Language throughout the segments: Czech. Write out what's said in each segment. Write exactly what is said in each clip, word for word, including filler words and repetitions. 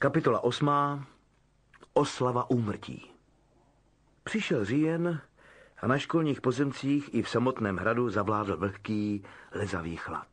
Kapitola osmá. Oslava úmrtí. Přišel říjen a na školních pozemcích i v samotném hradu zavládl vlhký, lezavý chlad.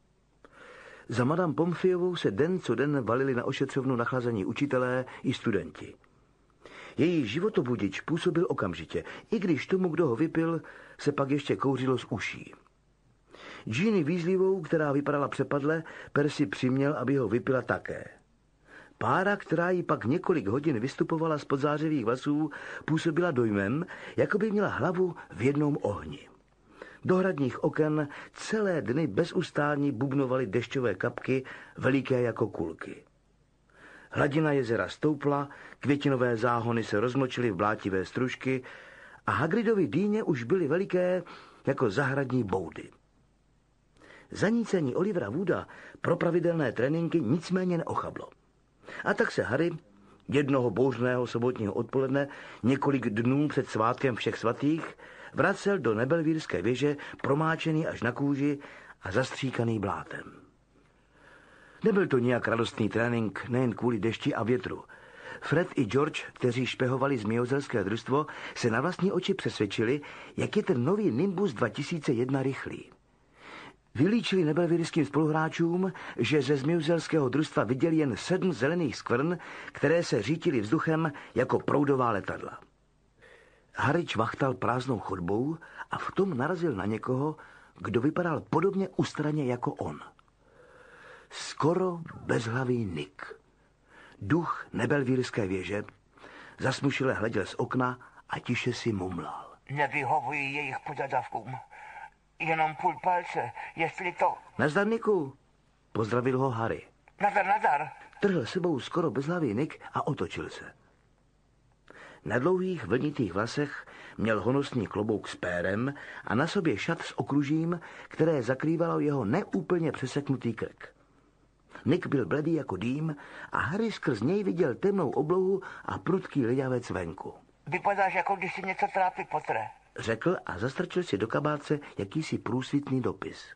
Za madam Pomfriovou se den co den valili na ošetřovnu nachlazení učitelé i studenti. Její životobudič působil okamžitě, i když tomu, kdo ho vypil, se pak ještě kouřilo z uší. Jeanny Weasleyovou, která vypadala přepadle, Percy přiměl, aby ho vypila také. Pára, která jí pak několik hodin vystupovala z podzářivých vlasů, působila dojmem, jako by měla hlavu v jednom ohni. Do hradních oken celé dny bez ustání bubnovaly dešťové kapky, veliké jako kulky. Hladina jezera stoupla, květinové záhony se rozmočily v blátivé stružky a Hagridovi dýně už byly veliké jako zahradní boudy. Zanícení Olivera Wooda pro pravidelné tréninky nicméně neochablo. A tak se Harry jednoho bouřného sobotního odpoledne několik dnů před svátkem všech svatých vracel do Nebelvírské věže promáčený až na kůži a zastříkaný blátem. Nebyl to nějak radostný trénink nejen kvůli dešti a větru. Fred i George, kteří špehovali zmijozelské družstvo, se na vlastní oči přesvědčili, jak je ten nový Nimbus dva tisíce jedna rychlý. Vylíčili nebelvírským spoluhráčům, že ze zmijozelského družstva viděli jen sedm zelených skvrn, které se řítily vzduchem jako proudová letadla. Harry čvachtal prázdnou chodbou a v tom narazil na někoho, kdo vypadal podobně ustraně jako on. Skoro bezhlavý Nick. Duch Nebelvírské věže zasmušile hleděl z okna a tiše si mumlal. Nevyhovují jejich požadavkům. Jenom půl palce, jestli to... Nazdar, Niku, pozdravil ho Harry. Nazdar, nazdar. Trhl sebou skoro bezhlavý Nick a otočil se. Na dlouhých vlnitých vlasech měl honosný klobouk s pérem a na sobě šat s okružím, které zakrývalo jeho neúplně přeseknutý krk. Nick byl bledý jako dým a Harry skrz něj viděl temnou oblohu a prudký ledavec venku. Vypadáš, jako když si něco trápí, Potre, řekl a zastrčil si do kabátce jakýsi průsvitný dopis.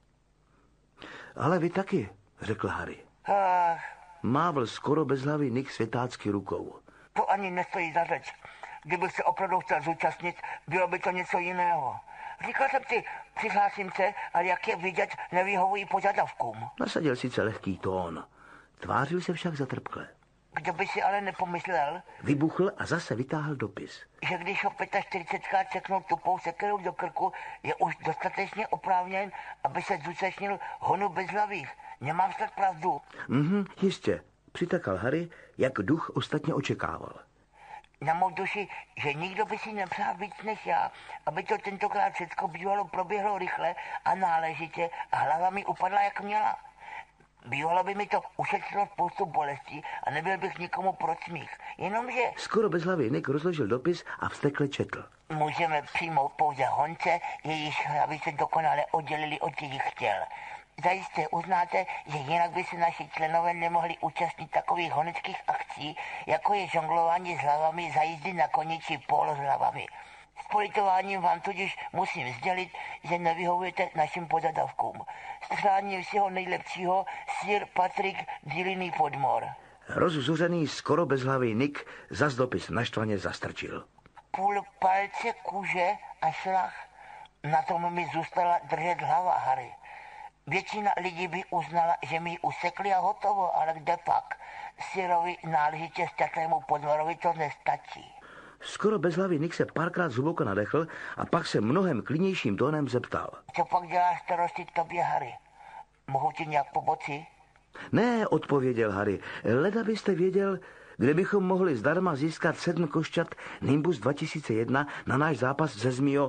Ale vy taky, řekl Harry. Ach. Mávl skoro bezhlavý Nick světácky rukou. To ani nestojí za řeč. Kdybych se opravdu chtěl zúčastnit, bylo by to něco jiného. Říkal jsem si, přihlásím se, ale jak je vidět, nevyhovují požadavkům. Nasadil sice lehký tón. Tvářil se však zatrpkle. Kdo by si ale nepomyslel? Vybuchl a zase vytáhl dopis. Že když ho čtyřicetkrát seknul tupou sekerou do krku, je už dostatečně oprávněn, aby se zúčastnil honu bezhlavých. Nemám snad pravdu? Mhm, jistě, přitakal Harry, jak duch ostatně očekával. Na mou duši, že nikdo by si nepřál víc než já, aby to tentokrát všecko bývalo proběhlo rychle a náležitě a hlava mi upadla, jak měla. Bývalo by mi to ušetřilo spoustu bolestí a nebyl bych nikomu pro smích. Jenomže... Skoro bezhlavý Nick rozložil dopis a vztekle četl. Můžeme přijmout pouze honce, jejichž hlavy se dokonale oddělili od jejich těl. Zajisté uznáte, že jinak by se naši členové nemohli účastnit takových honeckých akcí, jako je žonglování s hlavami za jízdy na koni či polo s hlavami. S politováním vám tudíž musím sdělit, že nevyhovujete našim požadavkům. S přáním všeho nejlepšího Sir Patrick Diliny Podmore. Rozzuřený skoro bezhlavý Nick zas dopis naštvaně zastrčil. Půl palce kůže a šlach. Na tom mi zůstala držet hlava, Harry. Většina lidí by uznala, že mi ji usekli a hotovo, ale kde pak? Sirovi náležitě šťastnému Podmorovi to nestačí. Skoro bezhlavý Nick se párkrát zhluboka nadechl a pak se mnohem klidnějším tónem zeptal. Co pak děláš starosti tobě, Harry? Mohu ti nějak pomoci? Ne, odpověděl Harry. Leda byste věděl, kde bychom mohli zdarma získat sedm košťat Nimbus dva tisíce jedna na náš zápas ze Zmijo.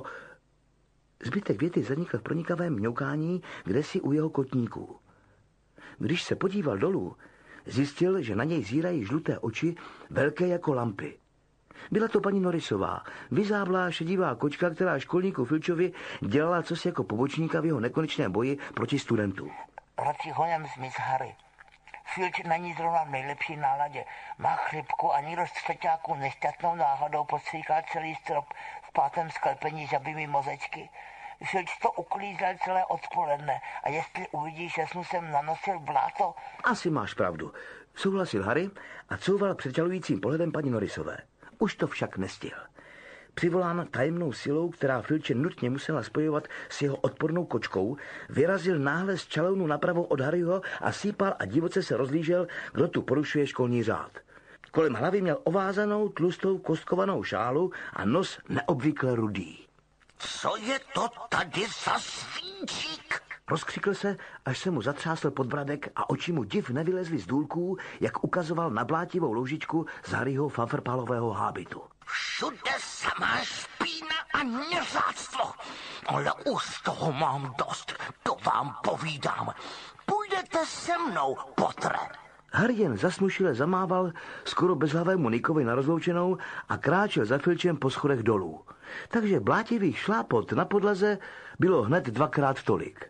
Zbytek věty zanikl v pronikavém mňoukání kdesi u jeho kotníků. Když se podíval dolů, zjistil, že na něj zírají žluté oči, velké jako lampy. Byla to paní Norrisová, vyzáblá šedivá kočka, která školníku Filčovi dělala cosi jako pobočníka v jeho nekonečném boji proti studentům. Radši honem zmiz, Harry. Filč není zrovna v nejlepší náladě. Má chřipku a někdo z třeťáků nešťastnou náhodou podstříkal celý strop v pátém sklepení žabými mozečky. Filč to uklízel celé odpoledne a jestli uvidíš, že jsem nanosil bláto... Asi máš pravdu, souhlasil Harry a couval předžalujícím pohledem paní Norrisové. Už to však nestihl. Přivolán tajemnou silou, která Filče nutně musela spojovat s jeho odpornou kočkou, vyrazil náhle z čalounu napravo od Harryho a sípal a divoce se rozlížel, kdo tu porušuje školní řád. Kolem hlavy měl ovázanou, tlustou, kostkovanou šálu a nos neobvykle rudý. Co je to tady za svíčík? Rozkřikl se, až se mu zatřásl podbradek a oči mu div nevylezly z důlků, jak ukazoval na blátivou loužičku z Harryho fanfrpálového hábitu. Všude samá špína a neřáctvo. Ale už toho mám dost, to vám povídám. Půjdete se mnou, Potre. Harry jen zasmušile zamával skoro bezhlavému Nickovi na rozloučenou a kráčel za Filčem po schodech dolů. Takže blátivých šlápot na podlaze bylo hned dvakrát tolik.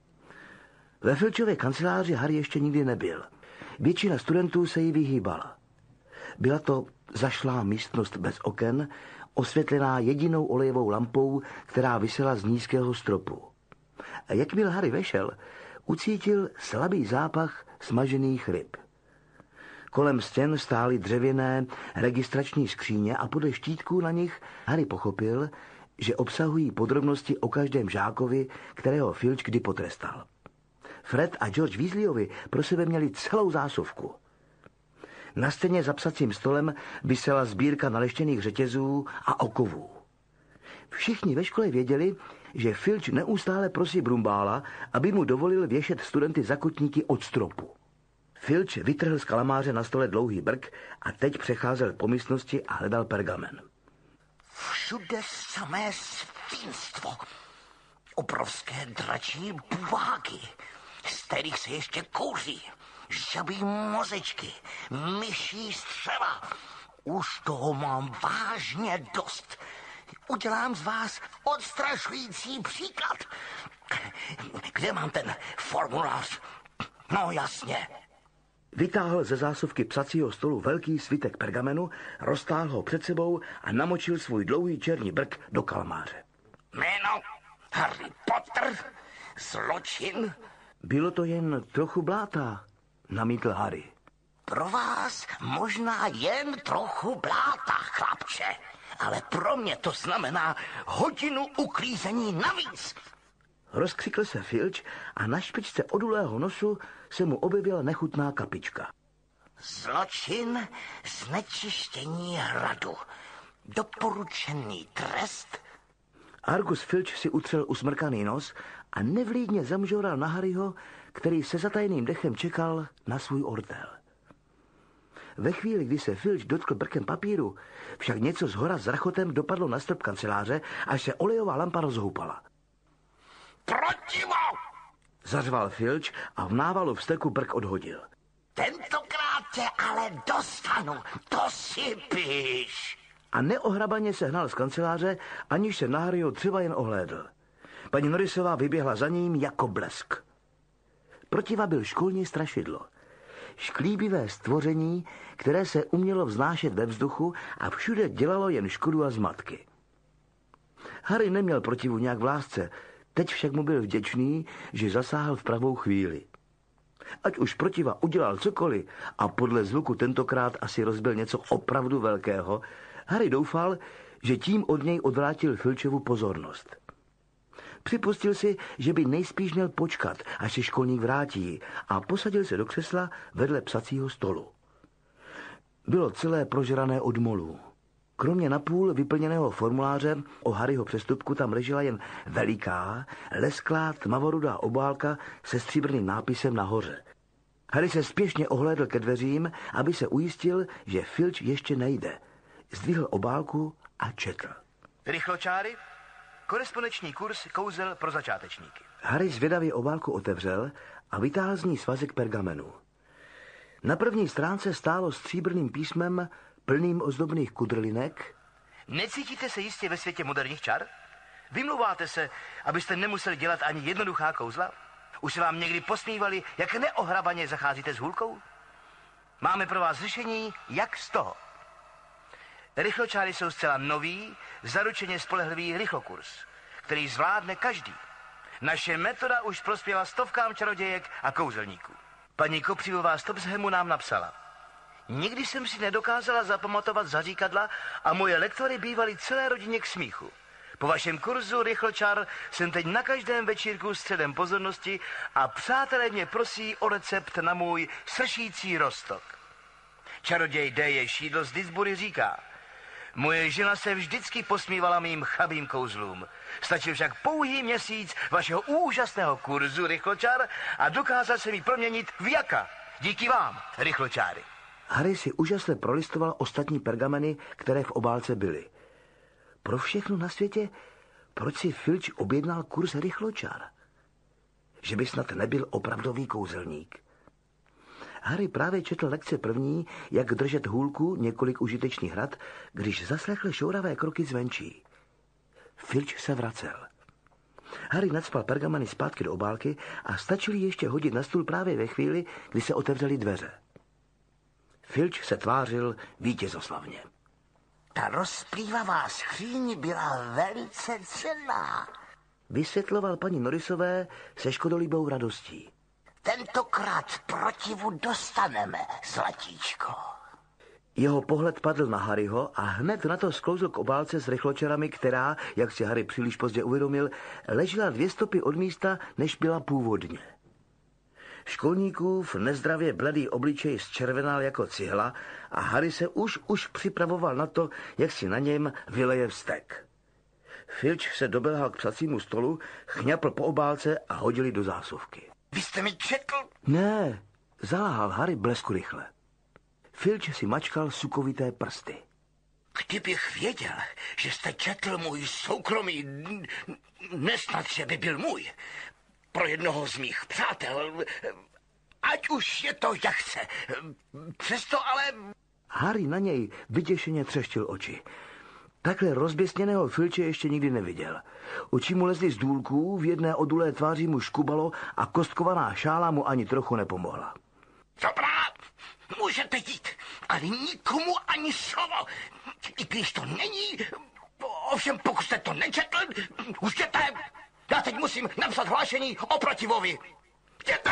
Ve Filčově kanceláři Harry ještě nikdy nebyl. Většina studentů se jí vyhýbala. Byla to zašlá místnost bez oken, osvětlená jedinou olejovou lampou, která visela z nízkého stropu. A jakmile Harry vešel, ucítil slabý zápach smažených ryb. Kolem stěn stály dřevěné registrační skříně a podle štítků na nich Harry pochopil, že obsahují podrobnosti o každém žákovi, kterého Filč kdy potrestal. Fred a George Weasleyovi pro sebe měli celou zásuvku. Na stěně za psacím stolem visela sbírka naleštěných řetězů a okovů. Všichni ve škole věděli, že Filč neustále prosí Brumbála, aby mu dovolil věšet studenty za kotníky od stropu. Filč vytrhl z kalamáře na stole dlouhý brk a teď přecházel po místnosti a hledal pergamen. Všude samé svinstvo. Obrovské dračí buváky, z kterých se ještě kouří. Žabí mozečky, myší střeva. Už toho mám vážně dost. Udělám z vás odstrašující příklad. Kde mám ten formulář? No jasně. Vytáhl ze zásuvky psacího stolu velký svitek pergamenu, roztáhl ho před sebou a namočil svůj dlouhý černý brk do kalamáře. Jméno Harry Potter, zločin. Bylo to jen trochu bláta, namítl Harry. Pro vás možná jen trochu bláta, chlapče, ale pro mě to znamená hodinu uklízení navíc. Rozkřikl se Filč a na špičce odulého nosu se mu objevila nechutná kapička. Zločin znečištění hradu. Doporučený trest. Argus Filč si utřel usmrkaný nos a nevlídně zamžoral na Harryho, který se zatajeným dechem čekal na svůj ortel. Ve chvíli, kdy se Filč dotkl brkem papíru, však něco zhora s rachotem dopadlo na strop kanceláře, až se olejová lampa rozhoupala. Protivo! Zařval Filč a v návalu vzteku brk odhodil. Tentokrát tě ale dostanu, to si píš. A neohrabaně se hnal z kanceláře, aniž se na Harryho třeba jen ohlédl. Paní Norrisová vyběhla za ním jako blesk. Protiva byl školní strašidlo. Šklíbivé stvoření, které se umělo vznášet ve vzduchu a všude dělalo jen škodu a zmatky. Harry neměl protivu nějak v lásce, teď však mu byl vděčný, že zasáhl v pravou chvíli. Ať už protiva udělal cokoliv a podle zvuku tentokrát asi rozbil něco opravdu velkého, Harry doufal, že tím od něj odvrátil Filčovu pozornost. Připustil si, že by nejspíš měl počkat, až se školník vrátí, a posadil se do křesla vedle psacího stolu. Bylo celé prožrané od molů. Kromě napůl vyplněného formuláře o Harryho přestupku tam ležela jen veliká, lesklá tmavorudá obálka se stříbrným nápisem nahoře. Harry se spěšně ohlédl ke dveřím, aby se ujistil, že Filč ještě nejde. Zdvihl obálku a četl. Rychločáry, korespondenční kurz kouzel pro začátečníky. Harry zvědavě obálku otevřel a vytáhl z ní svazek pergamenu. Na první stránce stálo stříbrným písmem plným ozdobných kudrlinek. Necítíte se jistě ve světě moderních čar? Vymlouváte se, abyste nemuseli dělat ani jednoduchá kouzla? Už se vám někdy posmívali, jak neohrabaně zacházíte s hůlkou? Máme pro vás řešení, jak z toho. Rychločáry jsou zcela nový, zaručeně spolehlivý rychlokurs, který zvládne každý. Naše metoda už prospěla stovkám čarodějek a kouzelníků. Paní Kopřivová z Topshemu nám napsala: nikdy jsem si nedokázala zapamatovat zaříkadla a moje lektory bývaly celé rodině k smíchu. Po vašem kurzu Rychločar jsem teď na každém večírku středem pozornosti a přátelé mě prosí o recept na můj sršící roztok. Čaroděj D. J. Šídl z Didsbury říká: moje žena se vždycky posmívala mým chabým kouzlům. Stačil však pouhý měsíc vašeho úžasného kurzu Rychločar a dokázal se mi proměnit v jaka. Díky vám, rychločáry. Harry si úžasně prolistoval ostatní pergameny, které v obálce byly. Pro všechno na světě, proč si Filč objednal kurz Rychločar? Že by snad nebyl opravdový kouzelník. Harry právě četl lekce první, jak držet hůlku, několik užitečných rad, když zaslechl šouravé kroky zvenčí. Filč se vracel. Harry nacpal pergameny zpátky do obálky a stačil ještě hodit na stůl právě ve chvíli, kdy se otevřely dveře. Filč se tvářil vítězoslavně. Ta rozplývavá skříň byla velice cenná, vysvětloval paní Norrisové se škodolibou radostí. Tentokrát protivu dostaneme, zlatíčko. Jeho pohled padl na Harryho a hned na to sklouzl k obálce s rychločarami, která, jak si Harry příliš pozdě uvědomil, ležela dvě stopy od místa, než byla původně. Školníkův nezdravě bledý obličej zčervenal jako cihla a Harry se už už připravoval na to, jak si na něm vyleje vztek. Filč se doběhal k psacímu stolu, chňapl po obálce a hodili do zásuvky. Vy jste mi četl? Ne, zaláhal Harry blesku rychle. Filč si mačkal sukovité prsty. Kdybych věděl, že jste četl můj soukromý, nesnad, že by byl můj, pro jednoho z mých přátel, ať už je to jak chce, přesto ale... Harry na něj vyděšeně třeštil oči. Takhle rozběsněného Filče ještě nikdy neviděl. Oči mu lezly z důlků, v jedné odulé tváři mu škubalo a kostkovaná šála mu ani trochu nepomohla. Dobrá, můžete jít, ale nikomu ani slovo. I když to není, ovšem pokud jste to nečetl, už jděte. Já teď musím napsat hlášení o protivovi. Jděte!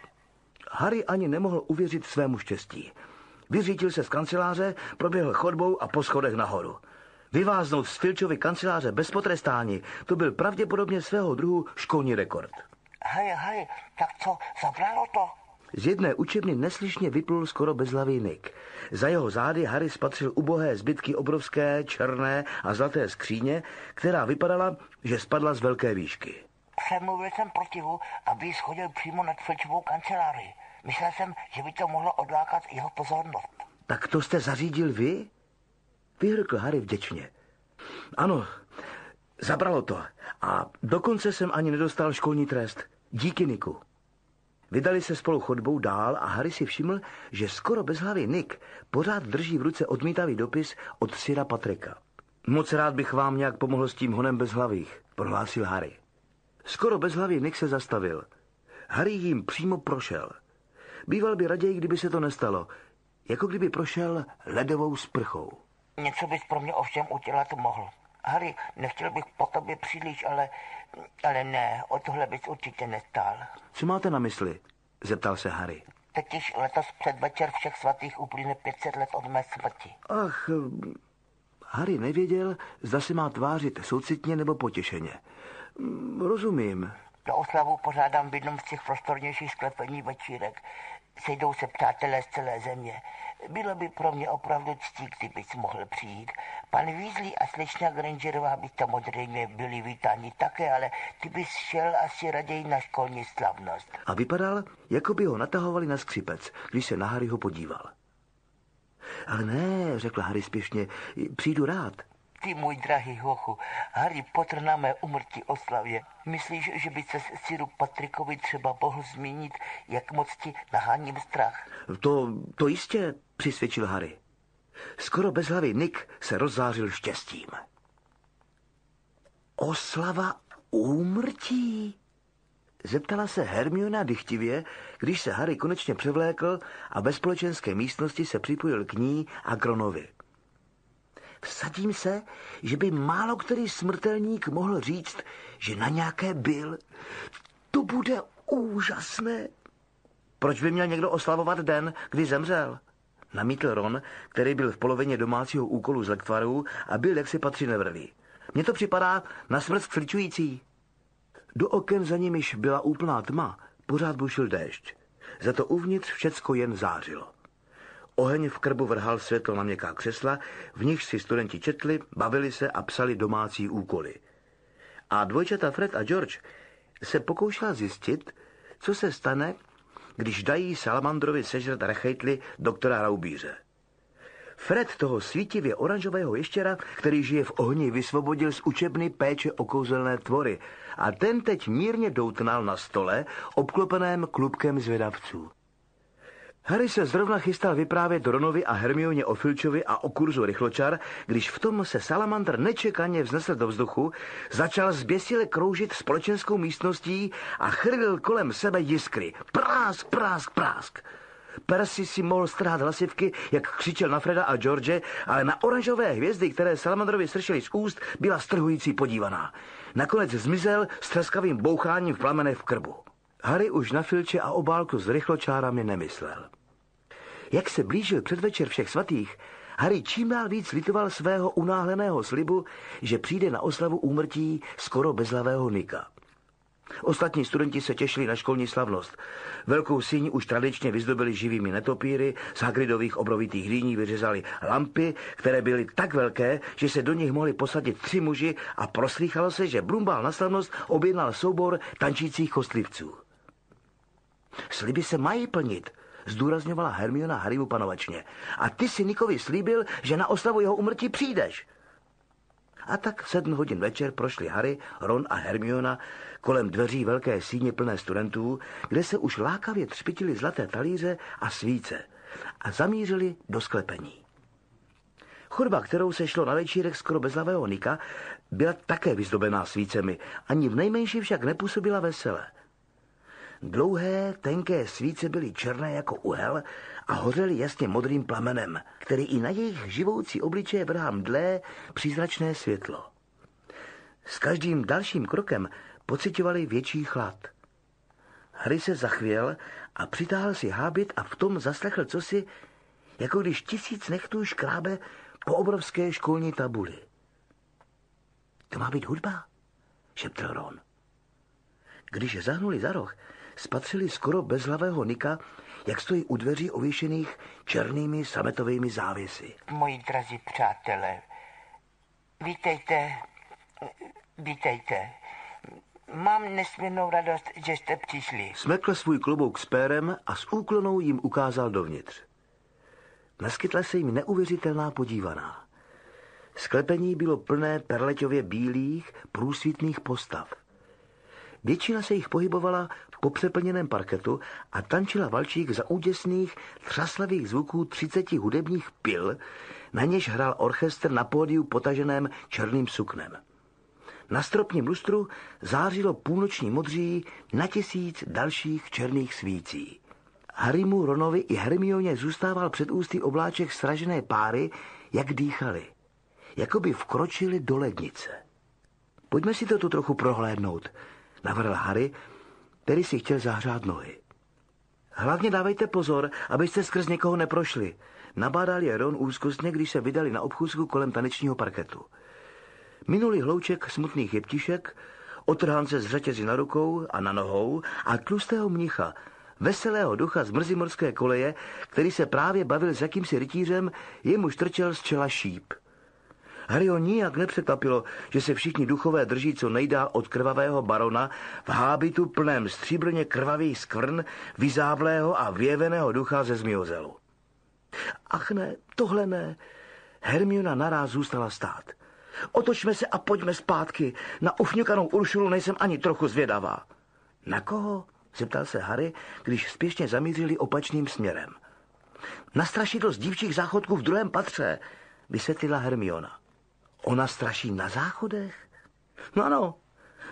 Harry ani nemohl uvěřit svému štěstí. Vyřítil se z kanceláře, proběhl chodbou a po schodech nahoru. Vyváznout z Filčovy kanceláře bez potrestání, to byl pravděpodobně svého druhu školní rekord. Hej, hej, tak co, zabralo to? Z jedné učebny neslyšně vyplul skoro bezhlavý Nick. Za jeho zády Harry spatřil ubohé zbytky obrovské, černé a zlaté skříně, která vypadala, že spadla z velké výšky. Přemluvil jsem protivu, aby schodil přímo nad Filčovou kanceláři. Myslel jsem, že by to mohlo odlákat jeho pozornost. Tak to jste zařídil vy? Vyhrkl Harry vděčně. Ano, zabralo to. A dokonce jsem ani nedostal školní trest. Díky, Niku. Vydali se spolu chodbou dál a Harry si všiml, že skoro bezhlavý Nick pořád drží v ruce odmítavý dopis od Sira Patricka. Moc rád bych vám nějak pomohl s tím honem bezhlavých, prohlásil Harry. Skoro bezhlavý Nick se zastavil. Harry jim přímo prošel. Býval by raději, kdyby se to nestalo, jako kdyby prošel ledovou sprchou. Něco bys pro mě ovšem udělat mohl. Harry, nechtěl bych po tobě příliš, ale, ale ne, o tohle bys určitě nestál. Co máte na mysli? Zeptal se Harry. Totiž letos předvečer všech svatých uplyne pět set let od mé smrti. Ach, Harry nevěděl, zda se má tvářit soucitně nebo potěšeně. Rozumím. Na oslavu pořádám v jednom z těch prostornějších sklepení večírek. Sejdou se přátelé z celé země. Bylo by pro mě opravdu ctí, kdybys mohl přijít. Pan Weasley a slečna Grangerová by samozřejmě byli vítáni také, ale ty bys šel asi raději na školní slavnost. A vypadal, jako by ho natahovali na skřipec, když se na Harryho podíval. Ale ne, řekl Harry spěšně, přijdu rád. Ty, můj drahý hochu, Harry Potter na mé umrtí oslavě. Myslíš, že by se Siru Patrickovi třeba mohl zmínit, jak moc ti naháním strach? To, to jistě, přisvědčil Harry. Skoro bezhlavý Nick se rozzářil štěstím. Oslava úmrtí? Zeptala se Hermiona dychtivě, když se Harry konečně převlékl a ve společenské místnosti se připojil k ní a k Ronovi. Vsadím se, že by málo který smrtelník mohl říct, že na nějaké byl. To bude úžasné. Proč by měl někdo oslavovat den, kdy zemřel? Namítl Ron, který byl v polovině domácího úkolu z lektvarů a byl jaksi patří nevrlý. Mně to připadá na smrt skličující. Do oken, za nimiž byla úplná tma, pořád bušil déšť. Za to uvnitř všecko jen zářilo. Oheň v krbu vrhal světlo na měkká křesla, v nichž si studenti četli, bavili se a psali domácí úkoly. A dvojčata Fred a George se pokoušela zjistit, co se stane, když dají salamandrovi sežrat rechejtli doktora Raubíře. Fred toho svítivě oranžového ještěra, který žije v ohni, vysvobodil z učebny péče o kouzelné tvory a ten teď mírně doutnal na stole, obklopeném klubkem zvědavců. Harry se zrovna chystal vyprávět Ronovi a Hermioně o Filčovi a o kurzu rychločar, když v tom se salamandr nečekaně vznesl do vzduchu, začal zběsile kroužit společenskou místností a chrlil kolem sebe jiskry. Prásk, prásk, prásk. Percy si mohl strhat hlasivky, jak křičel na Freda a George, ale na oranžové hvězdy, které salamandrovi sršely z úst, byla strhující podívaná. Nakonec zmizel s treskavým boucháním v plamenech v krbu. Harry už na Filče a obálku s rychločárami nemyslel. Jak se blížil předvečer všech svatých, Harry čím dál víc litoval svého unáhleného slibu, že přijde na oslavu úmrtí skoro bezhlavého Nika. Ostatní studenti se těšili na školní slavnost. Velkou síň už tradičně vyzdobili živými netopíry, z Hagridových obrovitých dýní vyřezali lampy, které byly tak velké, že se do nich mohli posadit tři muži a proslýchalo se, že Brumbál na slavnost objednal soubor tančících kostlivců. Sliby se mají plnit, zdůrazňovala Hermiona Harrymu panovačně. A ty si Nikovi slíbil, že na oslavu jeho úmrtí přijdeš. A tak v sedm hodin večer prošli Harry, Ron a Hermiona kolem dveří velké síně plné studentů, kde se už lákavě třpitily zlaté talíře a svíce a zamířili do sklepení. Chodba, kterou se šlo na večírek skoro bezhlavého Nika, byla také vyzdobená svícemi, ani v nejmenší však nepůsobila vesele. Dlouhé, tenké svíce byly černé jako uhel a hořely jasně modrým plamenem, který i na jejich živoucí obličeje vrhá mdlé, přízračné světlo. S každým dalším krokem pociťovali větší chlad. Harry se zachvěl a přitáhl si hábit a v tom zaslechl cosi, jako když tisíc nechtů škrábe po obrovské školní tabuli. To má být hudba, šeptl Ron. Když zahnuli za roh, spatřili skoro bezhlavého Nika, jak stojí u dveří ověšených černými sametovými závěsy. Moji drazí přátelé, vítejte, vítejte. Mám nesmírnou radost, že jste přišli. Smekl svůj klobouk s pérem a s úklonou jim ukázal dovnitř. Naskytla se jim neuvěřitelná podívaná. Sklepení bylo plné perleťově bílých, průsvitných postav. Většina se jich pohybovala po přeplněném parketu a tančila valčík za úděsných, třaslavých zvuků třiceti hudebních pil, na něž hrál orchestr na pódiu potaženém černým suknem. Na stropním lustru zářilo půlnoční modří na tisíc dalších černých svící. Harrymu, Ronovi i Hermioně zůstával před ústy obláček sražené páry, jak dýchali. Jakoby vkročili do lednice. Pojďme si to tu trochu prohlédnout, navrhl Harry, který si chtěl zahřát nohy. Hlavně dávejte pozor, abyste skrz někoho neprošli, nabádal je Ron úzkostně, když se vydali na obchůzku kolem tanečního parketu. Minuli hlouček smutných jeptišek, otrhance z řetězy na rukou a na nohou a tlustého mnicha, veselého ducha z mrzimorské koleje, který se právě bavil s jakýmsi rytířem, jemuž trčel z čela šíp. Harry ho nijak nepřekvapilo, že se všichni duchové drží co nejdál od krvavého barona v hábitu plném stříbrně krvavých skvrn, vyzávlého a vyjeveného ducha ze zmiozelu. Ach ne, tohle ne. Hermiona naráz zůstala stát. Otočme se a pojďme zpátky. Na ufňukanou Uršulu nejsem ani trochu zvědavá. Na koho? Zeptal se Harry, když spěšně zamířili opačným směrem. Na strašidlo z dívčích záchodků v druhém patře, vysvětlila Hermiona. Ona straší na záchodech? No ano,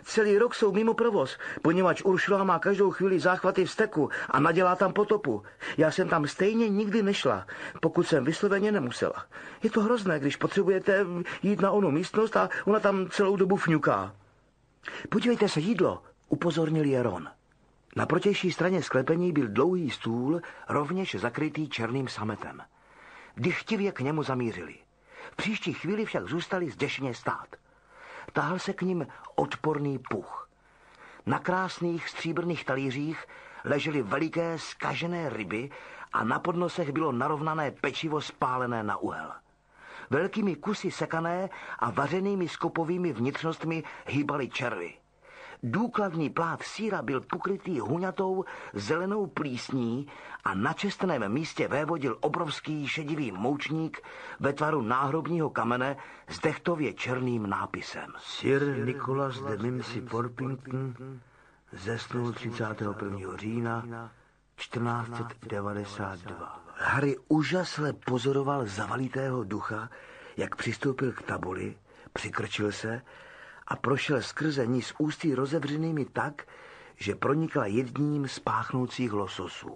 Celý rok jsou mimo provoz, poněvadž Uršula má každou chvíli záchvaty vzteku a nadělá tam potopu. Já jsem tam stejně nikdy nešla, pokud jsem vysloveně nemusela. Je to hrozné, když potřebujete jít na onu místnost a ona tam celou dobu fňuká. Podívejte se, jídlo, upozornil Jeron. Na protější straně sklepení byl dlouhý stůl, rovněž zakrytý černým sametem. Dychtivě k němu zamířili. V příští chvíli však zůstali zděšeně stát. Táhl se k ním odporný puch. Na krásných stříbrných talířích ležely veliké zkažené ryby a na podnosech bylo narovnané pečivo spálené na uhel. Velkými kusy sekané a vařenými skopovými vnitřnostmi hýbaly červy. Důkladný plát sýra byl pokrytý huňatou zelenou plísní a na čestném místě vévodil obrovský šedivý moučník ve tvaru náhrobního kamene s dechtově černým nápisem. Sir Nicholas de Mimsy Porpington zesnul třicátého prvního října čtrnáct set devadesát dva. Harry úžasle pozoroval zavalitého ducha, jak přistoupil k tabuli, přikrčil se a prošel skrze ní s ústy rozevřenými tak, že pronikla jedním z páchnoucích lososů.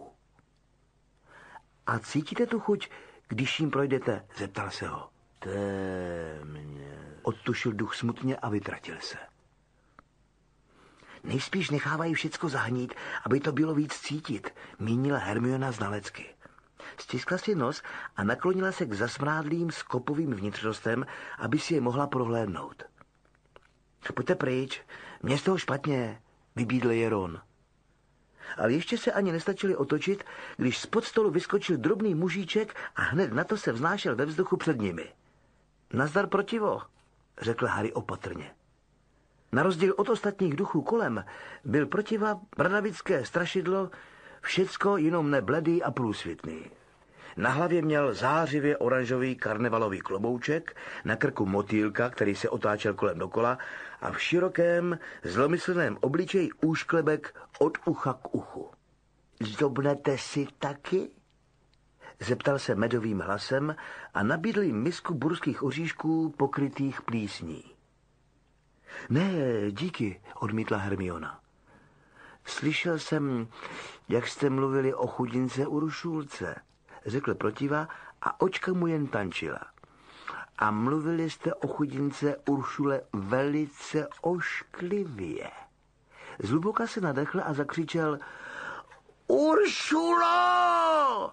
A cítíte tu chuť, když jim projdete? Zeptal se ho. Témě. Odtušil duch smutně a vytratil se. Nejspíš nechávají všecko zahnít, aby to bylo víc cítit, mínila Hermiona znalecky. Stiskla si nos a naklonila se k zasmrádlým skopovým vnitřnostem, aby si je mohla prohlédnout. Pojďte pryč, mě z toho špatně, vybídl Jeron. Ale ještě se ani nestačili otočit, když spod stolu vyskočil drobný mužíček a hned na to se vznášel ve vzduchu před nimi. Nazdar protivo, řekl Harry opatrně. Na rozdíl od ostatních duchů kolem byl protiva bradavické strašidlo všecko jenom ne bledý a průsvitný. Na hlavě měl zářivě oranžový karnevalový klobouček, na krku motýlka, který se otáčel kolem dokola a v širokém, zlomyslném obličeji úšklebek od ucha k uchu. Zdobnete si taky? Zeptal se medovým hlasem a nabídl jim misku burských oříšků pokrytých plísní. Ne, díky, odmítla Hermiona. Slyšel jsem, jak jste mluvili o chudince Uršulce, řekl protiva a očka mu jen tančila. A mluvili jste o chudince Uršule velice ošklivě. Zhluboka se nadechl a zakřičel: Uršulo,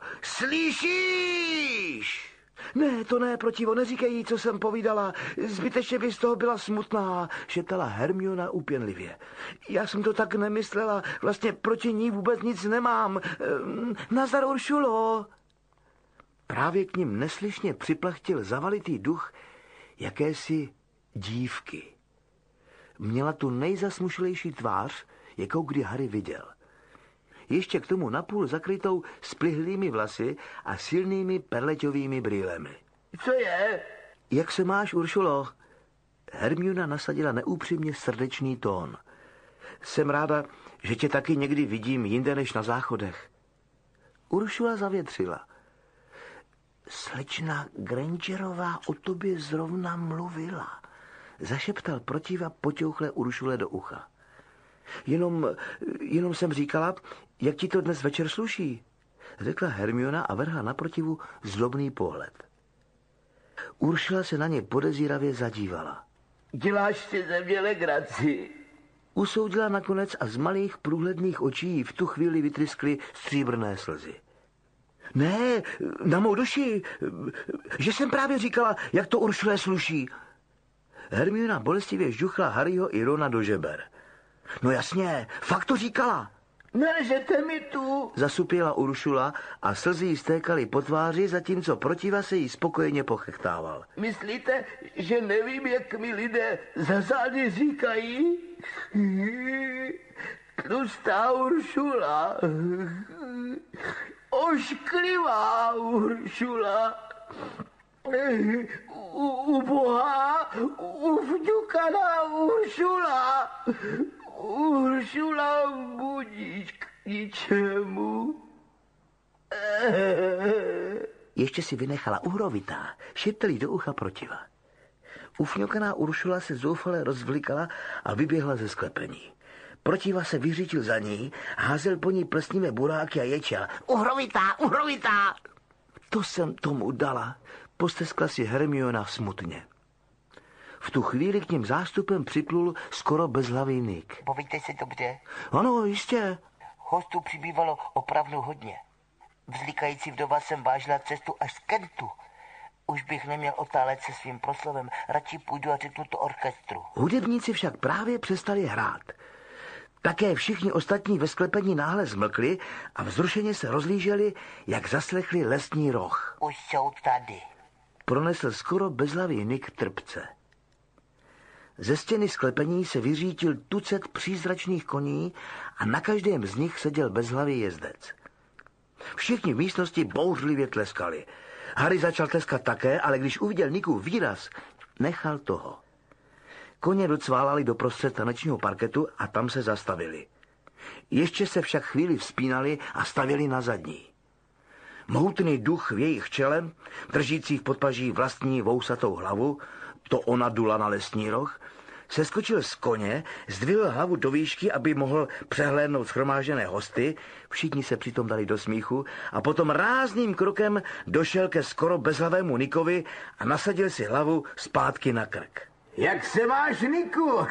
slyšíš? Ne, to ne, protivo, neříkej jí, co jsem povídala. Zbytečně by z toho byla smutná, šeptala Hermiona úpěnlivě. Já jsem to tak nemyslela, vlastně proti ní vůbec nic nemám. Nazdar, Uršulo. Právě k ním neslyšně připlachtil zavalitý duch jakési dívky. Měla tu nejzasmušilejší tvář, jakou kdy Harry viděl. Ještě k tomu napůl zakrytou splihlými vlasy a silnými perleťovými brýlemi. Co je? Jak se máš, Uršulo? Hermiona nasadila neúpřímně srdečný tón. Jsem ráda, že tě taky někdy vidím jinde než na záchodech. Uršula zavětřila. Slečna Grangerová o tobě zrovna mluvila, zašeptal protiva poťouchle Uršule do ucha. Jenom, jenom jsem říkala, jak ti to dnes večer sluší, řekla Hermiona a vrhla naprotivu zlobný pohled. Uršula se na ně podezíravě zadívala. Děláš si ze mě legraci. Usoudila nakonec a z malých průhledných očí v tu chvíli vytryskly stříbrné slzy. Ne, na mou duši, že jsem právě říkala, jak to Uršule sluší. Hermiona bolestivě žduchla Harryho i Rona do žeber. No jasně, fakt to říkala. Nelžete mi tu. Zasupěla Uršula a slzy jí stékaly po tváři, zatímco protiva se jí spokojeně pochechtával. Myslíte, že nevím, jak mi lidé za zády říkají? Tlustá Uršula. Ošklivá Uršula. Ubohá, uvňukaná Uršula. Uršula budíš k ničemu. Ještě si vynechala uhrovitá, šeptali do ucha protiva. Ufňokaná Uršula se zoufale rozvlikala a vyběhla ze sklepení. Protiva se vyřítil za ní, házel po ní plesnivé buráky a ječel. Uhrovitá, uhrovitá! To jsem tomu dala, posteskla si Hermiona smutně. V tu chvíli k ním zástupem připlul skoro bezhlavý Nick. Povíte si dobře? Ano, jistě. Hostů přibývalo opravdu hodně. Vzlíkající vdova jsem vážila cestu až z Kentu. Už bych neměl otálet se svým proslovem, radši půjdu a řeknu to orchestru. Hudebníci však právě přestali hrát. Také všichni ostatní ve sklepení náhle zmlkli a vzrušeně se rozlíželi, jak zaslechli lesní roh. Už jsou tady. Pronesl skoro bezhlavý Nick trpce. Ze stěny sklepení se vyřítil tucet přízračných koní a na každém z nich seděl bezhlavý jezdec. Všichni v místnosti bouřlivě tleskali. Harry začal tleskat také, ale když uviděl Nickův výraz, nechal toho. Koně docválali do prostřed tanečního parketu a tam se zastavili. Ještě se však chvíli vzpínali a stavěli na zadní. Mohutný duch v jejich čele, držící v podpaží vlastní vousatou hlavu, to ona dula na lesní roh, seskočil z koně, zdvihl hlavu do výšky, aby mohl přehlédnout shromážděné hosty, všichni se přitom dali do smíchu, a potom rázným krokem došel ke skoro bezhlavému Nickovi a nasadil si hlavu zpátky na krk. Jak se máš, Niku?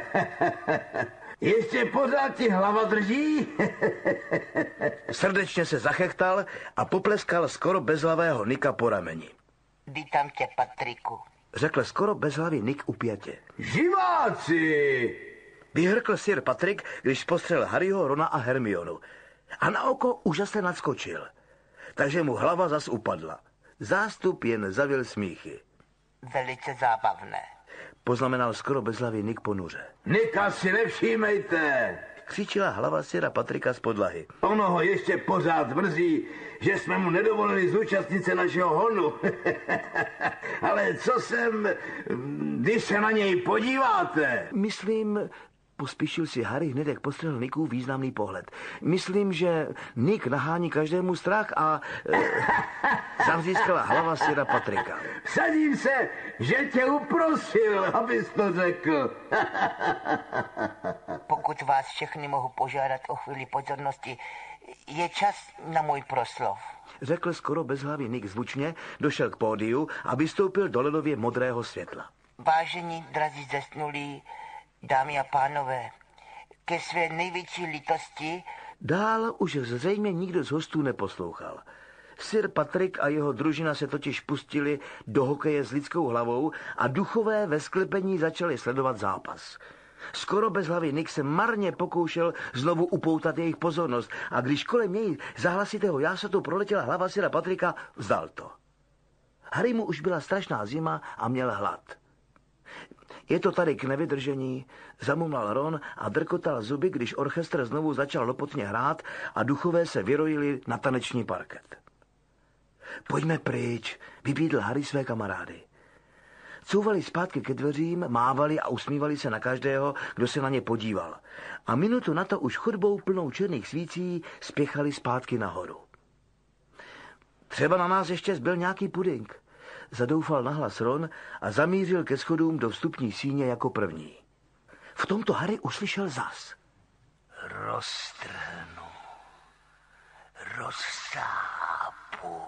Ještě pořád ti hlava drží? Srdečně se zachechtal a popleskal skoro bezhlavého Nicka po rameni. Vítám tě, Patriku. Řekl skoro bezhlavý Nick upjatě. Živáci! Vyhrkl Sir Patrick, když postřel Harryho, Rona a Hermionu. A na oko úžasně nadskočil. Takže mu hlava zas upadla. Zástup jen zavil smíchy. Velice zábavné. Poznamenal skoro bezhlavý Nick ponuře. Nika si nevšímejte! Křičila hlava Sira Patrika z podlahy. Ono ho ještě pořád mrzí, že jsme mu nedovolili zúčastnit se našeho honu. Ale co jsem, když se na něj podíváte? Myslím, pospíšil si Harry hned, jak postřehl Nickův významný pohled. Myslím, že Nick nahání každému strach a e, zavzískala hlava Sira Patrika. Vsadím se, že tě uprosil, abys to řekl. Pokud vás všechny mohu požádat o chvíli pozornosti, je čas na můj proslov. Řekl skoro bezhlavý Nick zvučně, došel k pódiu a vystoupil do ledově modrého světla. Vážení drazí zesnulí, dámy a pánové, ke své největší lítosti... Dál už zřejmě nikdo z hostů neposlouchal. Sir Patrick a jeho družina se totiž pustili do hokeje s lidskou hlavou a duchové ve sklepení začali sledovat zápas. Skoro bezhlavý Nick se marně pokoušel znovu upoutat jejich pozornost a když kolem něj zahlasitého jásotu proletěla hlava Sira Patricka, vzdal to. Harry mu už byla strašná zima a měl hlad. Je to tady k nevydržení, zamumlal Ron a drkotal zuby, když orchestr znovu začal lopotně hrát a duchové se vyrojili na taneční parket. Pojďme pryč, vybídl Harry své kamarády. Couvali zpátky ke dveřím, mávali a usmívali se na každého, kdo se na ně podíval. A minutu na to už chodbou plnou černých svící spěchali zpátky nahoru. Třeba na nás ještě zbyl nějaký puding. Zadoufal nahlas Ron a zamířil ke schodům do vstupní síně jako první. V tomto Harry uslyšel zas. Roztrhnu, rozsápu,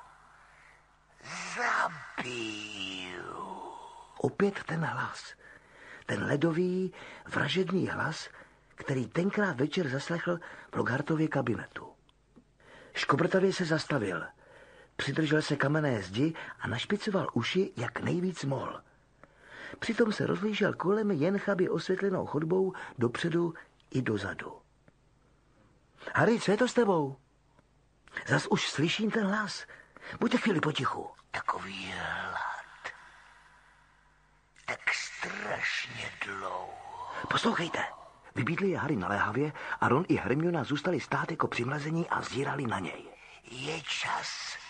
zabiju. Opět ten hlas. Ten ledový, vražedný hlas, který tenkrát večer zaslechl v Lockhartově kabinetu. Škobrtavě se zastavil. Přidržel se kamenné zdi a našpicoval uši, jak nejvíc mohl. Přitom se rozlížel kolem jen chabě osvětlenou chodbou dopředu i dozadu. Harry, co je to s tebou? Zas už slyším ten hlas. Buďte chvíli potichu. Takový hlad. Tak strašně dlouho. Poslouchejte. Vybídli je Harry naléhavě a Ron i Hermiona zůstali stát jako přimlazení a zírali na něj. Je čas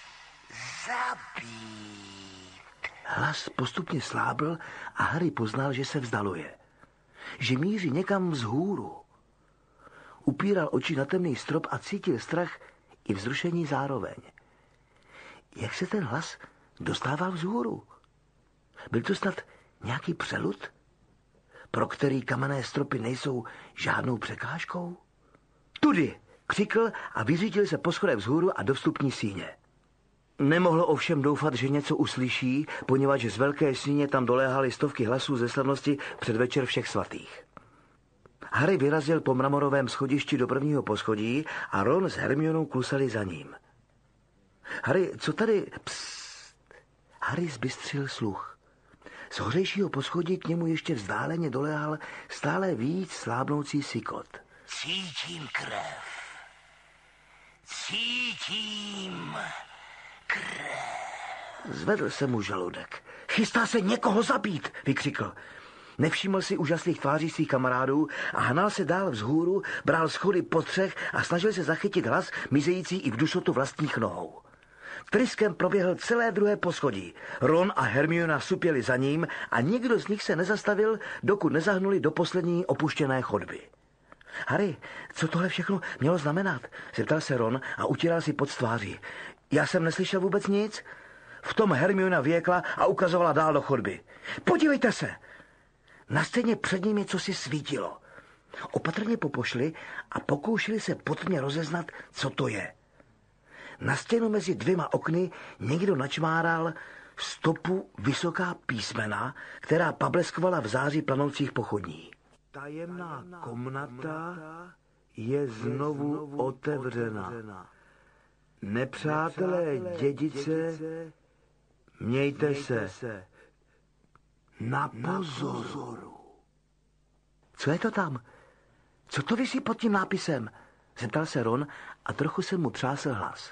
zabít. Hlas postupně slábl a Harry poznal, že se vzdaluje. Že míří někam vzhůru. Upíral oči na temný strop a cítil strach i vzrušení zároveň. Jak se ten hlas dostával vzhůru? Byl to snad nějaký přelud, pro který kamenné stropy nejsou žádnou překážkou? Tudy, křikl a vyřítil se po schodech vzhůru a do vstupní síně. Nemohlo ovšem doufat, že něco uslyší, poněvadž z velké síně tam doléhaly stovky hlasů ze slavnosti předvečer všech svatých. Harry vyrazil po mramorovém schodišti do prvního poschodí a Ron s Hermionou klusali za ním. Harry, co tady... Psst. Harry zbystřil sluch. Z hořejšího poschodí k němu ještě vzdáleně doléhal stále víc slábnoucí sykot. Cítím krev. Cítím krev. Zvedl se mu žaludek. Chystá se někoho zabít, vykřikl. Nevšiml si úžasných tváří svých kamarádů a hnal se dál vzhůru, bral schody po třech a snažil se zachytit hlas, mizející i v dusotu vlastních nohou. Tryskem proběhl celé druhé poschodí. Ron a Hermiona supěli za ním a nikdo z nich se nezastavil, dokud nezahnuli do poslední opuštěné chodby. Harry, co tohle všechno mělo znamenat? Zeptal se Ron a utíral si pod tváří. Já jsem neslyšel vůbec nic. V tom Hermiona věkla a ukazovala dál do chodby. Podívejte se! Na stěně před ním něco si svítilo. Opatrně popošli a pokoušeli se potně rozeznat, co to je. Na stěnu mezi dvěma okny někdo načmáral stopu vysoká písmena, která pableskovala v záři planoucích pochodní. Tajemná komnata je znovu otevřena. Nepřátelé dědice, mějte se na pozoru. Co je to tam? Co to visí pod tím nápisem? Zeptal se Ron a trochu se mu třásl hlas.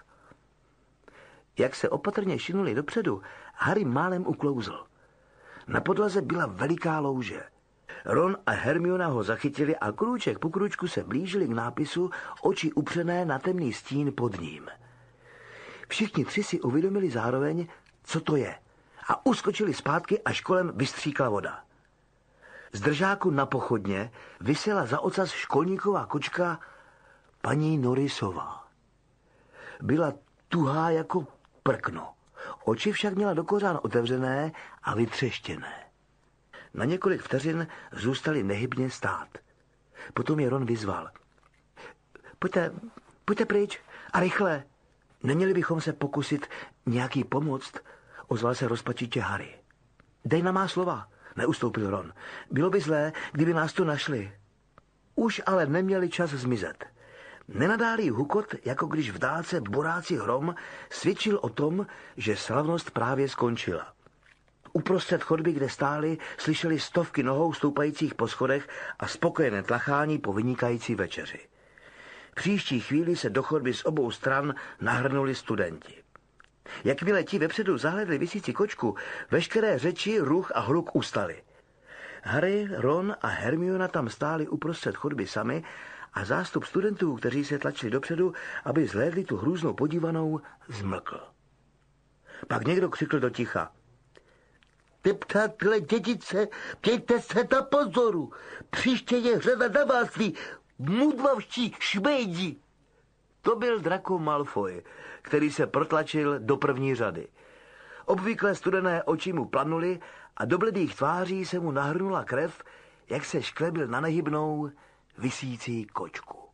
Jak se opatrně šinuli dopředu, Harry málem uklouzl. Na podlaze byla veliká louže. Ron a Hermiona ho zachytili a krůček po krůčku se blížili k nápisu, oči upřené na temný stín pod ním. Všichni tři si uvědomili zároveň, co to je, a uskočili zpátky, až kolem vystříkla voda. Z držáku na pochodně visela za ocas školníková kočka paní Norrisová. Byla tuhá jako prkno. Oči však měla dokořán otevřené a vytřeštěné. Na několik vteřin zůstali nehybně stát. Potom je Ron vyzval. Pojďte, pojďte pryč a rychle. Neměli bychom se pokusit nějaký pomoct? Ozval se rozpačitě Harry. Dej na má slova, neustoupil Ron. Bylo by zlé, kdyby nás tu našli. Už ale neměli čas zmizet. Nenadálý hukot, jako když v dálce borácí hrom, svědčil o tom, že slavnost právě skončila. Uprostřed chodby, kde stáli, slyšeli stovky nohou stoupajících po schodech a spokojené tlachání po vynikající večeři. V příští chvíli se do chodby z obou stran nahrnuli studenti. Jakmile ti vepředu zahledli visící kočku, veškeré řeči, ruch a hluk ustali. Harry, Ron a Hermiona tam stáli uprostřed chodby sami a zástup studentů, kteří se tlačili dopředu, aby zhlédli tu hrůznou podívanou, zmlkl. Pak někdo křikl do ticha. Nepřátelé dědice, mějte se na pozoru. Příště je řada na vás, vy mudlavští šmejdi. To byl Draco Malfoy, který se protlačil do první řady. Obvykle studené oči mu planuly a do bledých tváří se mu nahrnula krev, jak se šklebil na nehybnou visící kočku.